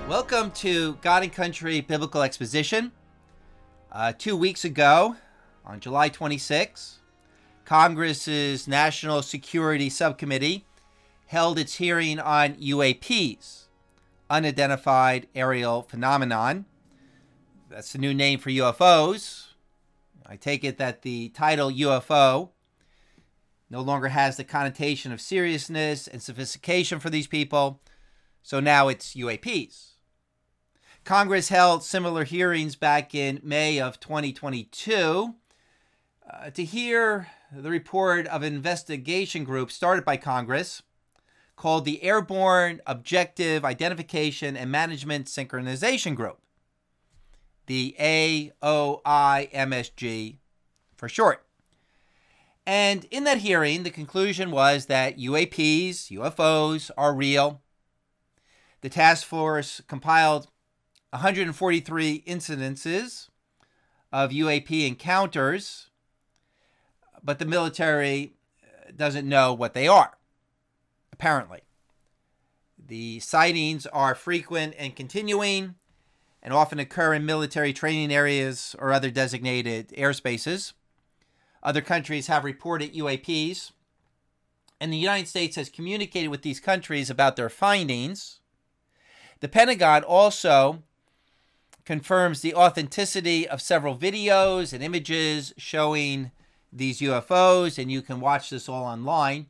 Welcome to God and Country Biblical Exposition. 2 weeks ago, on July 26, Congress's National Security Subcommittee held its hearing on UAPs, Unidentified Aerial Phenomenon. That's the new name for UFOs. I take it that the title UFO no longer has the connotation of seriousness and sophistication for these people, so now it's UAPs. Congress held similar hearings back in May of 2022 to hear the report of an investigation group started by Congress called the Airborne Objective Identification and Management Synchronization Group, the AOIMSG for short. And in that hearing, the conclusion was that UAPs, UFOs, are real. The task force compiled 143 incidences of UAP encounters, but the military doesn't know what they are, apparently. The sightings are frequent and continuing and often occur in military training areas or other designated airspaces. Other countries have reported UAPs, and the United States has communicated with these countries about their findings. The Pentagon also confirms the authenticity of several videos and images showing these UFOs, and you can watch this all online.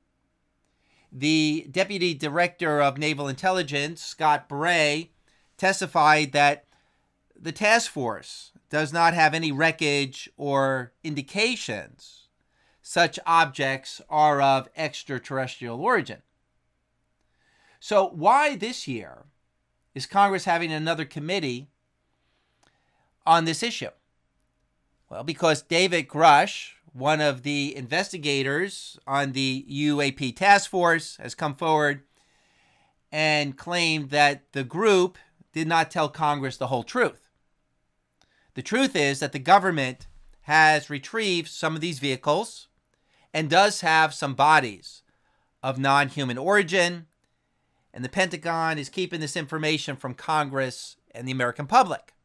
The Deputy Director of Naval Intelligence, Scott Bray, testified that the task force does not have any wreckage or indications such objects are of extraterrestrial origin. So why this year is Congress having another committee on this issue? Well, because David Grush, one of the investigators on the UAP task force, has come forward and claimed that the group did not tell Congress the whole truth. The truth is that the government has retrieved some of these vehicles and does have some bodies of non-human origin, and the Pentagon is keeping this information from Congress and the American public.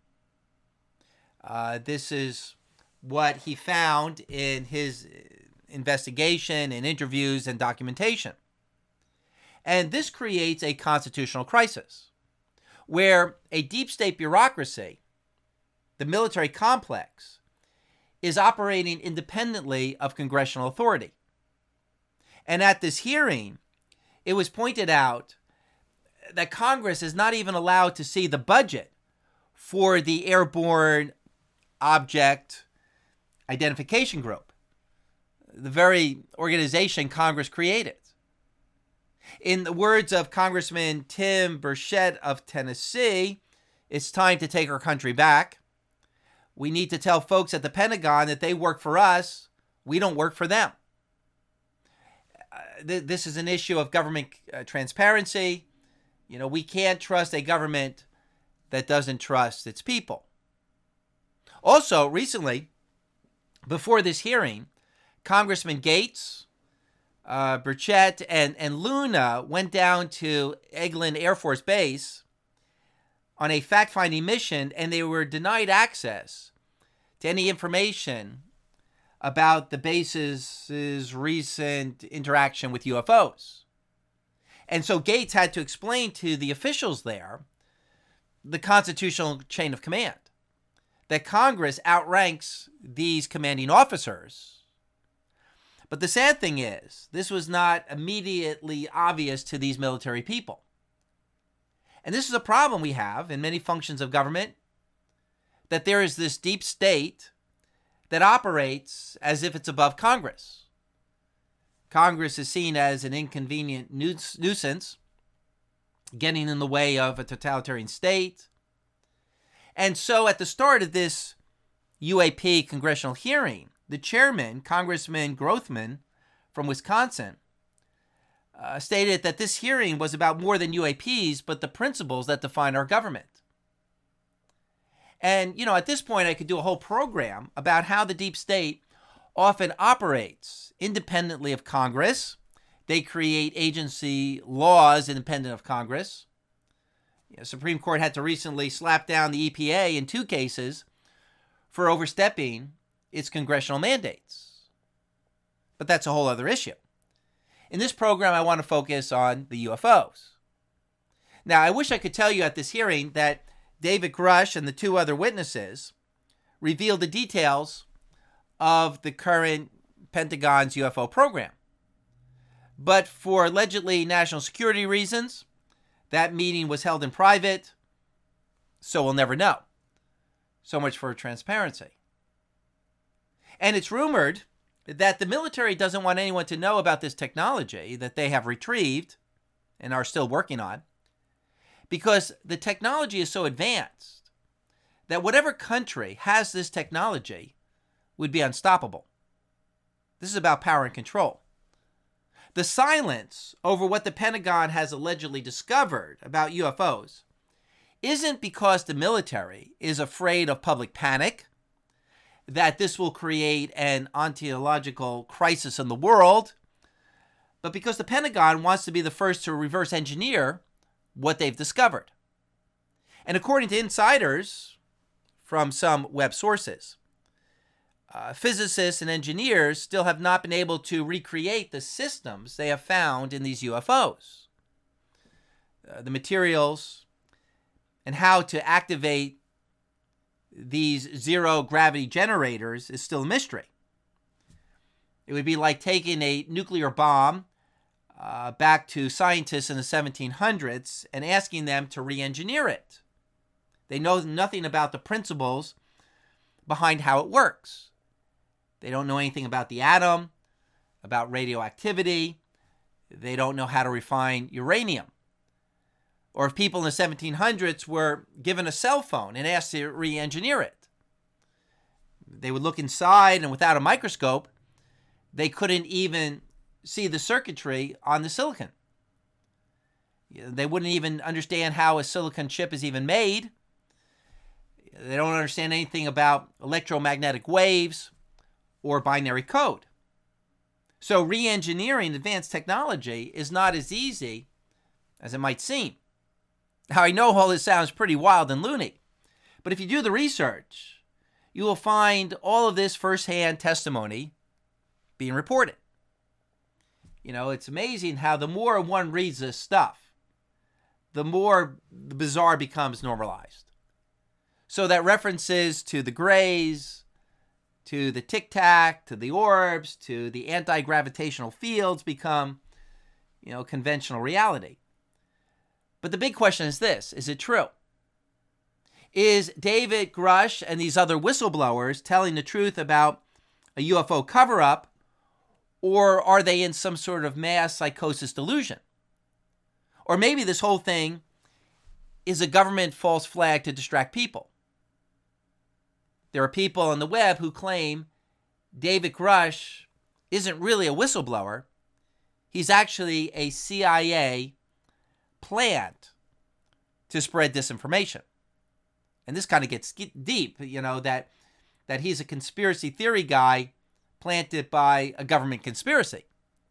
This is what he found in his investigation and interviews and documentation. And this creates a constitutional crisis where a deep state bureaucracy, the military complex, is operating independently of congressional authority. And at this hearing, it was pointed out that Congress is not even allowed to see the budget for the Airborne Object Identification Group, the very organization Congress created. In the words of Congressman Tim Burchett of Tennessee, it's time to take our country back. We need to tell folks at the Pentagon that they work for us. We don't work for them. This is an issue of government transparency. We can't trust a government that doesn't trust its people. Also, recently, before this hearing, Congressman Gates, Burchett, and Luna went down to Eglin Air Force Base on a fact-finding mission, and they were denied access to any information about the base's recent interaction with UFOs. And so Gates had to explain to the officials there the constitutional chain of command, that Congress outranks these commanding officers. But the sad thing is, this was not immediately obvious to these military people. And this is a problem we have in many functions of government, that there is this deep state that operates as if it's above Congress. Congress is seen as an inconvenient nuisance, getting in the way of a totalitarian state. And so at the start of this UAP congressional hearing, the chairman, Congressman Grothman from Wisconsin, stated that this hearing was about more than UAPs, but the principles that define our government. And, at this point, I could do a whole program about how the deep state often operates independently of Congress. They create agency laws independent of Congress. The Supreme Court had to recently slap down the EPA in 2 cases for overstepping its congressional mandates. But that's a whole other issue. In this program, I want to focus on the UFOs. Now, I wish I could tell you at this hearing that David Grush and the 2 other witnesses revealed the details of the current Pentagon's UFO program. But for allegedly national security reasons, that meeting was held in private, so we'll never know. So much for transparency. And it's rumored that the military doesn't want anyone to know about this technology that they have retrieved and are still working on, because the technology is so advanced that whatever country has this technology would be unstoppable. This is about power and control. The silence over what the Pentagon has allegedly discovered about UFOs isn't because the military is afraid of public panic, that this will create an ontological crisis in the world, but because the Pentagon wants to be the first to reverse engineer what they've discovered. And according to insiders from some web sources, physicists and engineers still have not been able to recreate the systems they have found in these UFOs. The materials and how to activate these zero-gravity generators is still a mystery. It would be like taking a nuclear bomb back to scientists in the 1700s and asking them to re-engineer it. They know nothing about the principles behind how it works. They don't know anything about the atom, about radioactivity. They don't know how to refine uranium. Or if people in the 1700s were given a cell phone and asked to re-engineer it, they would look inside, and without a microscope, they couldn't even see the circuitry on the silicon. They wouldn't even understand how a silicon chip is even made. They don't understand anything about electromagnetic waves or binary code. So re-engineering advanced technology is not as easy as it might seem. Now, I know all this sounds pretty wild and loony, but if you do the research, you will find all of this firsthand testimony being reported. You know, it's amazing how the more one reads this stuff, the more the bizarre becomes normalized. So that references to the grays, to the tic-tac, to the orbs, to the anti-gravitational fields become, conventional reality. But the big question is this: is it true? Is David Grush and these other whistleblowers telling the truth about a UFO cover-up, or are they in some sort of mass psychosis delusion? Or maybe this whole thing is a government false flag to distract people. There are people on the web who claim David Grush isn't really a whistleblower. He's actually a CIA plant to spread disinformation. And this kind of gets deep, that he's a conspiracy theory guy planted by a government conspiracy.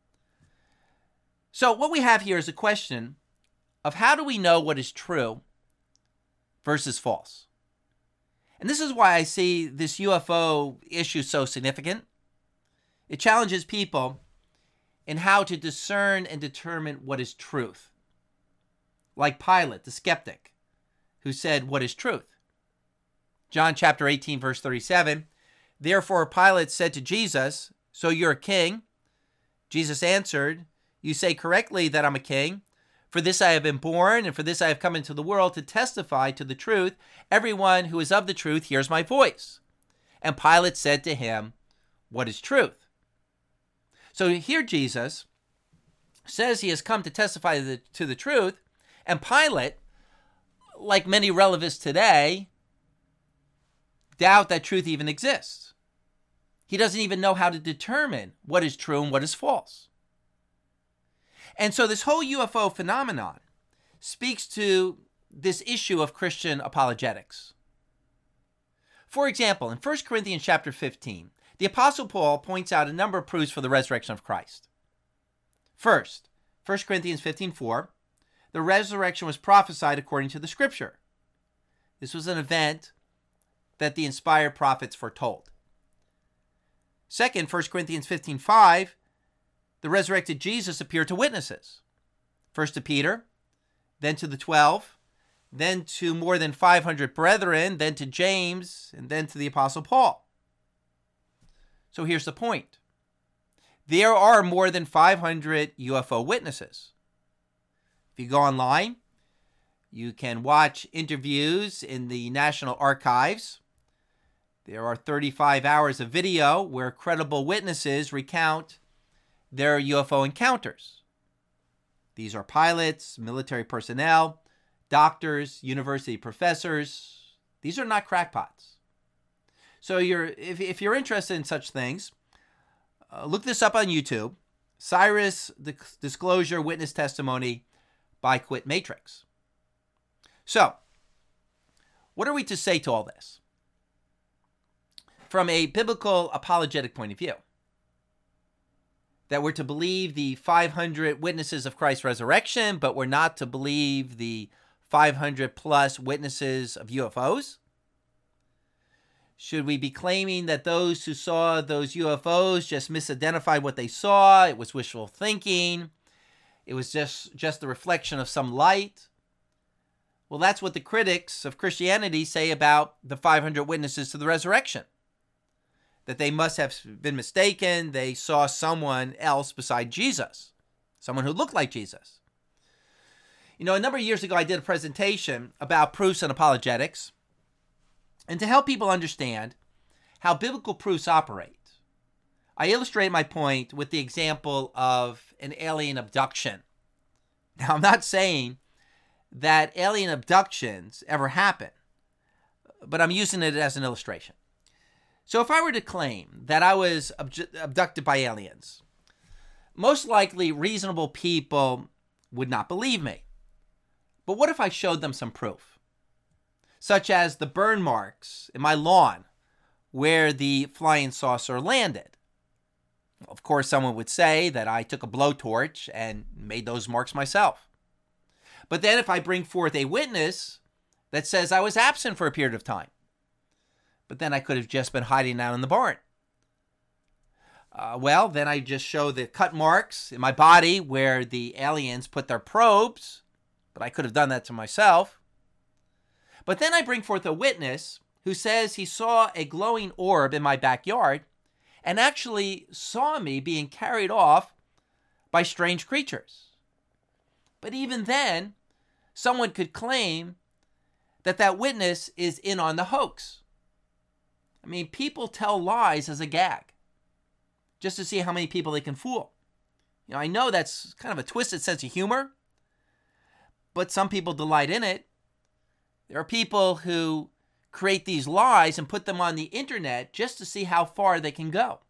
So what we have here is a question of how do we know what is true versus false? And this is why I see this UFO issue so significant. It challenges people in how to discern and determine what is truth. Like Pilate, the skeptic, who said, "What is truth?" John chapter 18, verse 37, "Therefore Pilate said to Jesus, 'So you're a king?' Jesus answered, 'You say correctly that I'm a king. For this I have been born, and for this I have come into the world, to testify to the truth. Everyone who is of the truth hears my voice.' And Pilate said to him, 'What is truth?'" So here Jesus says he has come to testify to the truth, and Pilate, like many relativists today, doubt that truth even exists. He doesn't even know how to determine what is true and what is false. And so this whole UFO phenomenon speaks to this issue of Christian apologetics. For example, in 1 Corinthians chapter 15, the Apostle Paul points out a number of proofs for the resurrection of Christ. First, 1 Corinthians 15:4, the resurrection was prophesied according to the scripture. This was an event that the inspired prophets foretold. Second, 1 Corinthians 15:5, the resurrected Jesus appeared to witnesses. First to Peter, then to the 12, then to more than 500 brethren, then to James, and then to the Apostle Paul. So here's the point. There are more than 500 UFO witnesses. If you go online, you can watch interviews in the National Archives. There are 35 hours of video where credible witnesses recount their UFO encounters. These are pilots, military personnel, doctors, university professors. These are not crackpots. So if you're interested in such things, look this up on YouTube. Cyrus Disclosure Witness Testimony by Quit Matrix. So, what are we to say to all this? From a biblical apologetic point of view, that we're to believe the 500 witnesses of Christ's resurrection, but we're not to believe the 500 plus witnesses of UFOs? Should we be claiming that those who saw those UFOs just misidentified what they saw? It was wishful thinking. It was just the reflection of some light. Well, that's what the critics of Christianity say about the 500 witnesses to the resurrection. That they must have been mistaken. They saw someone else beside Jesus. Someone who looked like Jesus. You know, a number of years ago, I did a presentation about proofs and apologetics. And to help people understand how biblical proofs operate, I illustrate my point with the example of an alien abduction. Now, I'm not saying that alien abductions ever happen, but I'm using it as an illustration. So if I were to claim that I was abducted by aliens, most likely reasonable people would not believe me. But what if I showed them some proof? Such as the burn marks in my lawn where the flying saucer landed. Of course, someone would say that I took a blowtorch and made those marks myself. But then if I bring forth a witness that says I was absent for a period of time, but then I could have just been hiding out in the barn. Well, then I just show the cut marks in my body where the aliens put their probes, but I could have done that to myself. But then I bring forth a witness who says he saw a glowing orb in my backyard and actually saw me being carried off by strange creatures. But even then, someone could claim that that witness is in on the hoax. I mean, people tell lies as a gag, just to see how many people they can fool. You know, I know that's kind of a twisted sense of humor, but some people delight in it. There are people who create these lies and put them on the internet just to see how far they can go.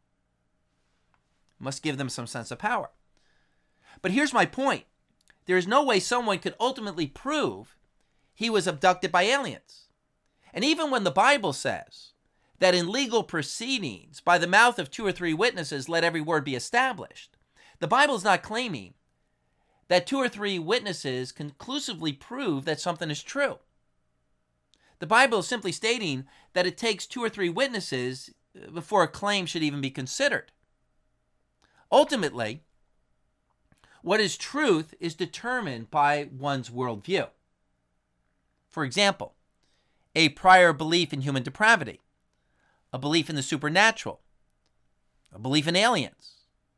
Must give them some sense of power. But here's my point. There is no way someone could ultimately prove he was abducted by aliens. And even when the Bible says that in legal proceedings, by the mouth of 2 or 3 witnesses, let every word be established, the Bible is not claiming that 2 or 3 witnesses conclusively prove that something is true. The Bible is simply stating that it takes 2 or 3 witnesses before a claim should even be considered. Ultimately, what is truth is determined by one's worldview. For example, a prior belief in human depravity, a belief in the supernatural, a belief in aliens.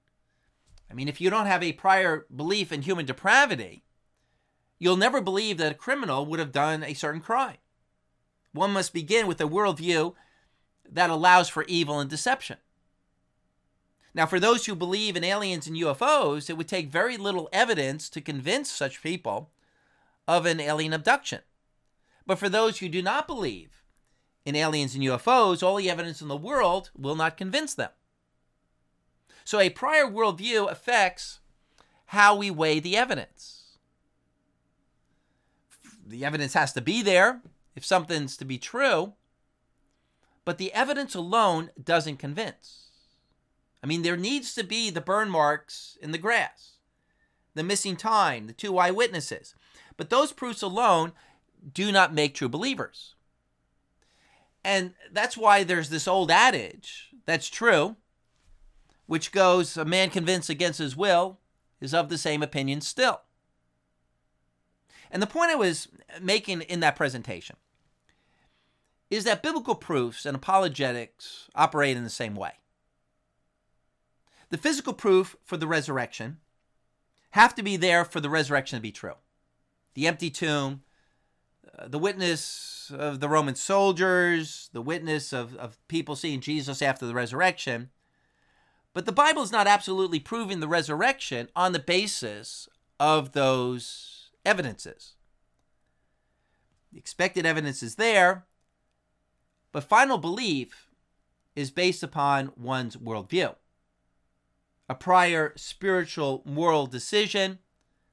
I mean, if you don't have a prior belief in human depravity, you'll never believe that a criminal would have done a certain crime. One must begin with a worldview that allows for evil and deception. Now, for those who believe in aliens and UFOs, it would take very little evidence to convince such people of an alien abduction. But for those who do not believe in aliens and UFOs, all the evidence in the world will not convince them. So a prior worldview affects how we weigh the evidence. The evidence has to be there if something's to be true, but the evidence alone doesn't convince. I mean, there needs to be the burn marks in the grass, the missing time, the 2 eyewitnesses. But those proofs alone do not make true believers. And that's why there's this old adage that's true, which goes, a man convinced against his will is of the same opinion still. And the point I was making in that presentation is that biblical proofs and apologetics operate in the same way. The physical proof for the resurrection have to be there for the resurrection to be true. The empty tomb, the witness of the Roman soldiers, the witness of people seeing Jesus after the resurrection. But the Bible is not absolutely proving the resurrection on the basis of those evidences. The expected evidence is there, but final belief is based upon one's worldview. A prior spiritual moral decision,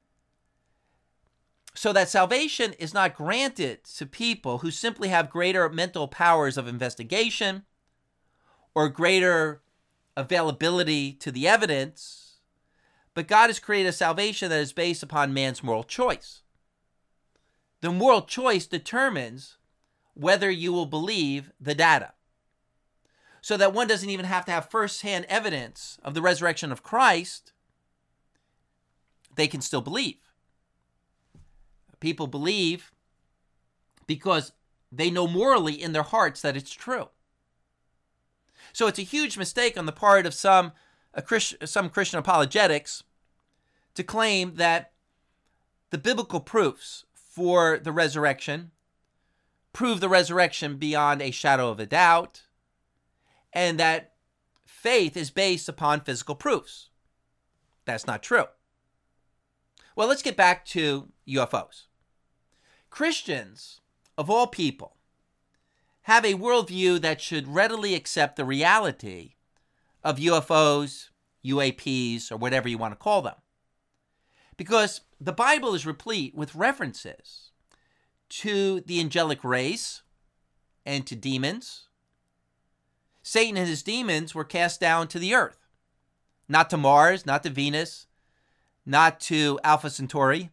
so that salvation is not granted to people who simply have greater mental powers of investigation or greater availability to the evidence, but God has created a salvation that is based upon man's moral choice. The moral choice determines whether you will believe the data, so that one doesn't even have to have first-hand evidence of the resurrection of Christ. They can still believe. People believe because they know morally in their hearts that it's true. So it's a huge mistake on the part of some Christian apologetics to claim that the biblical proofs for the resurrection prove the resurrection beyond a shadow of a doubt, and that faith is based upon physical proofs. That's not true. Well, let's get back to UFOs. Christians, of all people, have a worldview that should readily accept the reality of UFOs, UAPs, or whatever you want to call them. Because the Bible is replete with references to the angelic race and to demons. Satan and his demons were cast down to the earth, not to Mars, not to Venus, not to Alpha Centauri.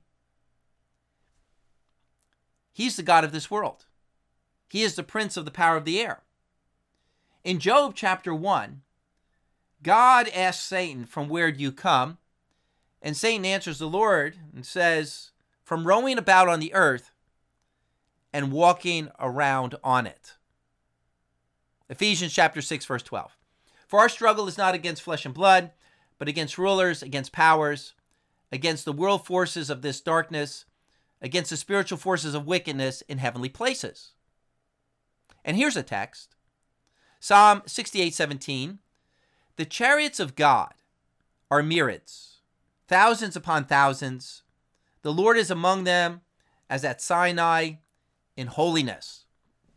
He's the god of this world. He is the prince of the power of the air. In Job chapter 1, God asks Satan, "From where do you come?" And Satan answers the Lord and says, "From roaming about on the earth and walking around on it." Ephesians chapter 6, verse 12. "For our struggle is not against flesh and blood, but against rulers, against powers, against the world forces of this darkness, against the spiritual forces of wickedness in heavenly places." And here's a text. Psalm 68:17. "The chariots of God are myriads, thousands upon thousands. The Lord is among them as at Sinai in holiness."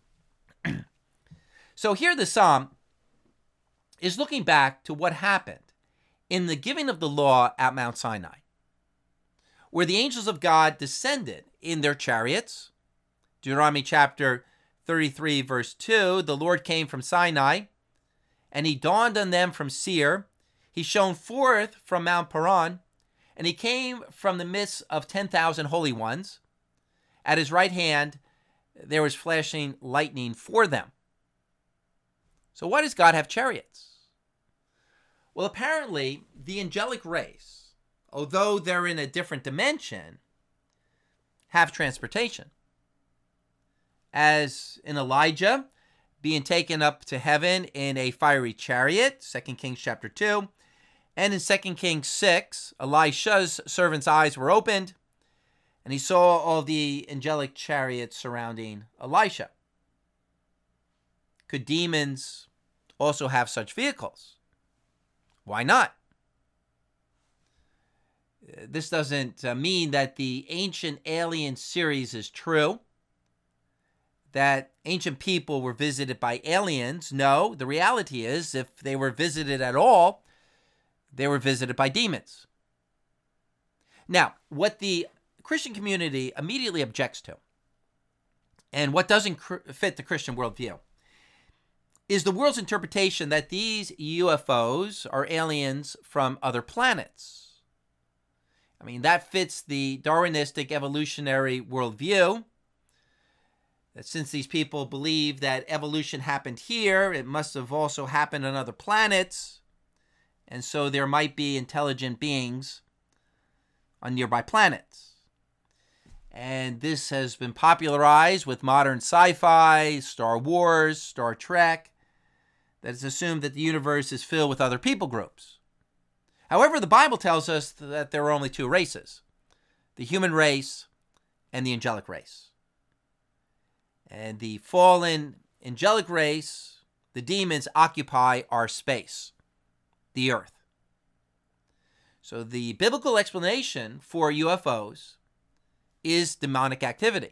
So here the psalm is looking back to what happened in the giving of the law at Mount Sinai, where the angels of God descended in their chariots. Deuteronomy chapter 33, verse 2, "The Lord came from Sinai, and he dawned on them from Seir. He shone forth from Mount Paran, and he came from the midst of 10,000 holy ones. At his right hand there was flashing lightning for them." So why does God have chariots? Well, apparently the angelic race, although they're in a different dimension, have transportation. As in Elijah being taken up to heaven in a fiery chariot, 2 Kings chapter 2, and in 2 Kings 6, Elisha's servant's eyes were opened, and he saw all the angelic chariots surrounding Elisha. Could demons also have such vehicles? Why not? This doesn't mean that the Ancient Alien series is true, that ancient people were visited by aliens. No, the reality is, if they were visited at all, they were visited by demons. Now, what the Christian community immediately objects to, and what doesn't fit the Christian worldview, is the world's interpretation that these UFOs are aliens from other planets. I mean, that fits the Darwinistic evolutionary worldview. That since these people believe that evolution happened here, it must have also happened on other planets. And so there might be intelligent beings on nearby planets. And this has been popularized with modern sci-fi, Star Wars, Star Trek, that it's assumed that the universe is filled with other people groups. However, the Bible tells us that there are only two races, the human race and the angelic race. And the fallen angelic race, the demons, occupy our space, the earth. So the biblical explanation for UFOs is demonic activity.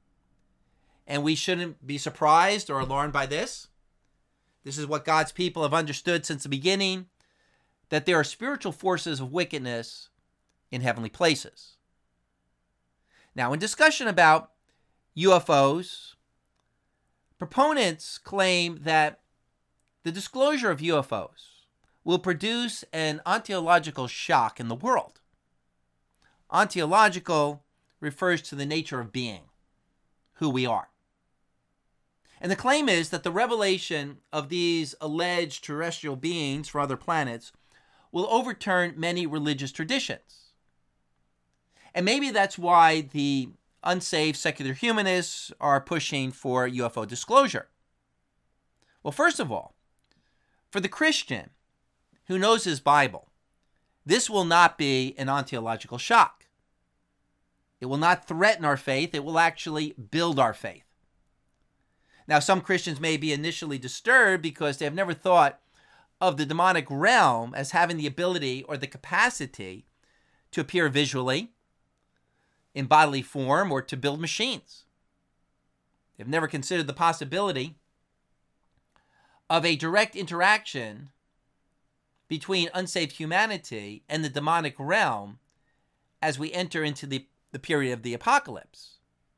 And we shouldn't be surprised or alarmed by this. This is what God's people have understood since the beginning, that there are spiritual forces of wickedness in heavenly places. Now, in discussion about UFOs, proponents claim that the disclosure of UFOs will produce an ontological shock in the world. Ontological refers to the nature of being, who we are. And the claim is that the revelation of these alleged terrestrial beings from other planets will overturn many religious traditions. And maybe that's why the unsaved secular humanists are pushing for UFO disclosure. Well, first of all, for the Christian who knows his Bible, this will not be an ontological shock. It will not threaten our faith. It will actually build our faith. Now, some Christians may be initially disturbed because they have never thought of the demonic realm as having the ability or the capacity to appear visually, in bodily form, or to build machines. They've never considered the possibility of a direct interaction between unsaved humanity and the demonic realm as we enter into the period of the apocalypse.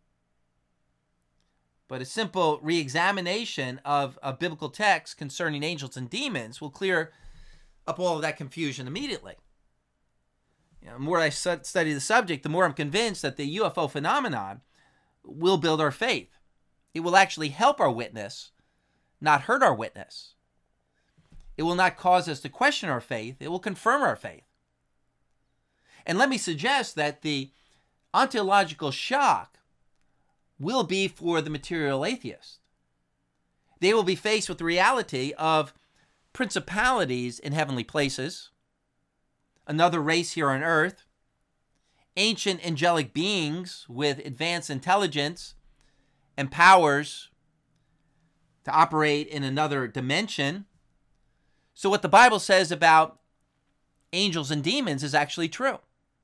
But a simple re-examination of a biblical text concerning angels and demons will clear up all of that confusion immediately. The more I study the subject, the more I'm convinced that the UFO phenomenon will build our faith. It will actually help our witness, not hurt our witness. It will not cause us to question our faith. It will confirm our faith. And let me suggest that the ontological shock will be for the material atheist. They will be faced with the reality of principalities in heavenly places, another race here on earth, ancient angelic beings with advanced intelligence and powers to operate in another dimension. So what the Bible says about angels and demons is actually true.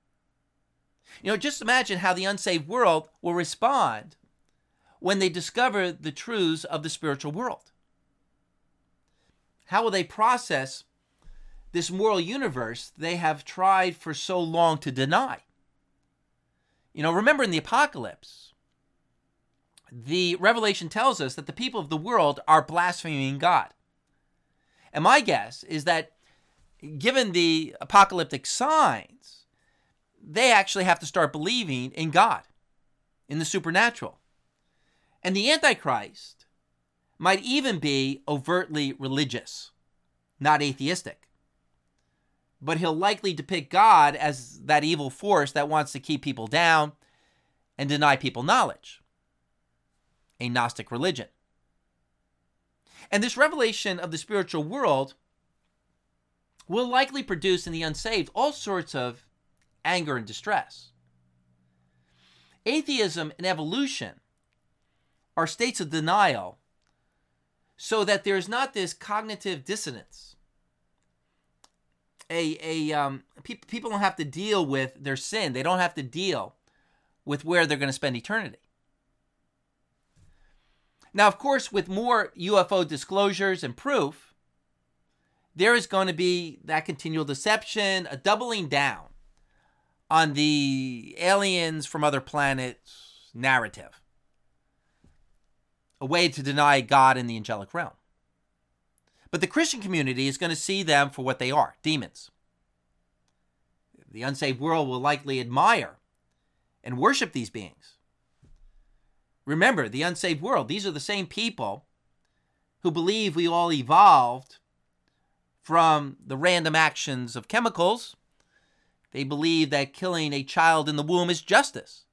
Just imagine how the unsaved world will respond when they discover the truths of the spiritual world. How will they process this moral universe they have tried for so long to deny? Remember in the apocalypse, the Revelation tells us that the people of the world are blaspheming God. And my guess is that given the apocalyptic signs, they actually have to start believing in God, in the supernatural. And the Antichrist might even be overtly religious, not atheistic. But he'll likely depict God as that evil force that wants to keep people down and deny people knowledge. A Gnostic religion. And this revelation of the spiritual world will likely produce in the unsaved all sorts of anger and distress. Atheism and evolution are states of denial so that there's not this cognitive dissonance. People don't have to deal with their sin. They don't have to deal with where they're going to spend eternity. Now, of course, with more UFO disclosures and proof, there is going to be that continual deception, a doubling down on the aliens from other planets narrative, a way to deny God in the angelic realm. But the Christian community is going to see them for what they are, demons. The unsaved world will likely admire and worship these beings. Remember, the unsaved world, these are the same people who believe we all evolved from the random actions of chemicals. They believe that killing a child in the womb is justice.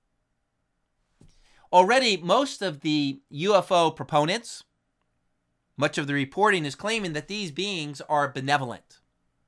Already, most of the UFO proponents, much of the reporting is claiming that these beings are benevolent.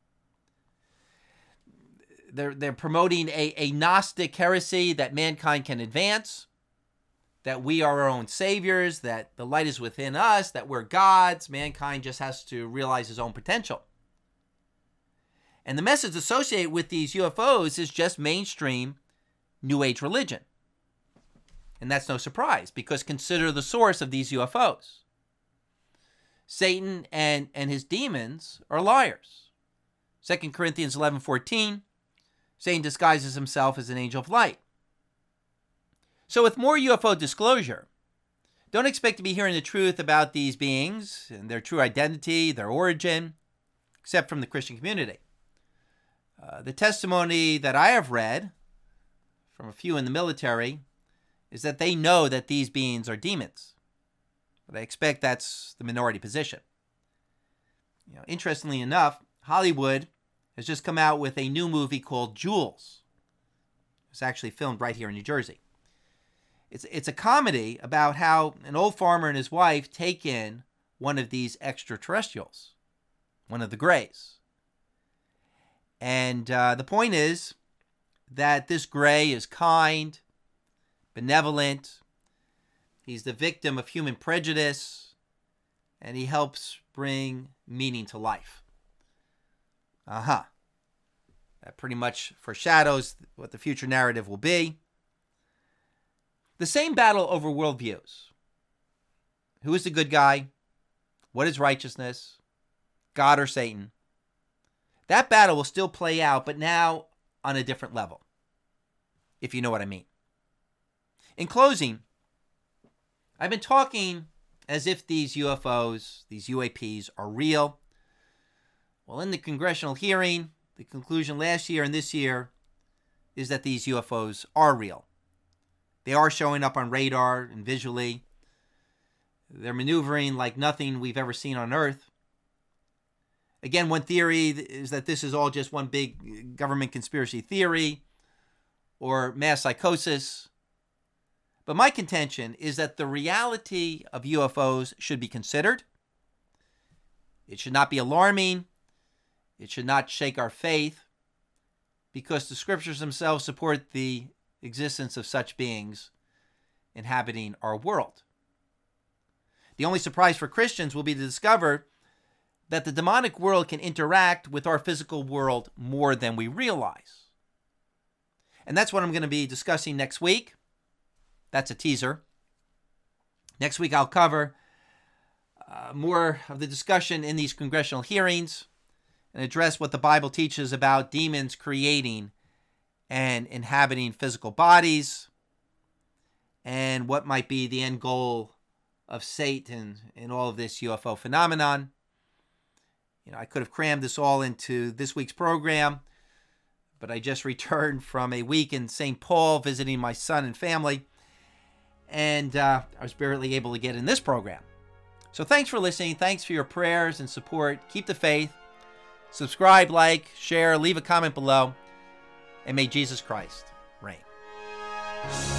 They're promoting a Gnostic heresy that mankind can advance, that we are our own saviors, that the light is within us, that we're gods. Mankind just has to realize his own potential. And the message associated with these UFOs is just mainstream New Age religion. And that's no surprise, because consider the source of these UFOs. Satan and his demons are liars. 2 Corinthians 11:14, Satan disguises himself as an angel of light. So with more UFO disclosure, don't expect to be hearing the truth about these beings and their true identity, their origin, except from the Christian community. The testimony that I have read from a few in the military is that they know that these beings are demons. But I expect that's the minority position. Interestingly enough, Hollywood has just come out with a new movie called Jules. It's actually filmed right here in New Jersey. It's a comedy about how an old farmer and his wife take in one of these extraterrestrials, one of the Greys. And the point is that this Grey is kind, benevolent. He's the victim of human prejudice, and he helps bring meaning to life. That pretty much foreshadows what the future narrative will be. The same battle over worldviews. Who is the good guy? What is righteousness? God or Satan? That battle will still play out, but now on a different level, if you know what I mean. In closing, I've been talking as if these UFOs, these UAPs, are real. Well, in the congressional hearing, the conclusion last year and this year is that these UFOs are real. They are showing up on radar and visually. They're maneuvering like nothing we've ever seen on Earth. Again, one theory is that this is all just one big government conspiracy theory or mass psychosis. But my contention is that the reality of UFOs should be considered. It should not be alarming. It should not shake our faith, because the scriptures themselves support the existence of such beings inhabiting our world. The only surprise for Christians will be to discover that the demonic world can interact with our physical world more than we realize. And that's what I'm going to be discussing next week. That's a teaser. Next week I'll cover more of the discussion in these congressional hearings and address what the Bible teaches about demons creating and inhabiting physical bodies, and what might be the end goal of Satan in all of this UFO phenomenon. I could have crammed this all into this week's program, but I just returned from a week in St. Paul visiting my son and family, and I was barely able to get in this program. So thanks for listening. Thanks for your prayers and support. Keep the faith. Subscribe, like, share, leave a comment below, and may Jesus Christ reign.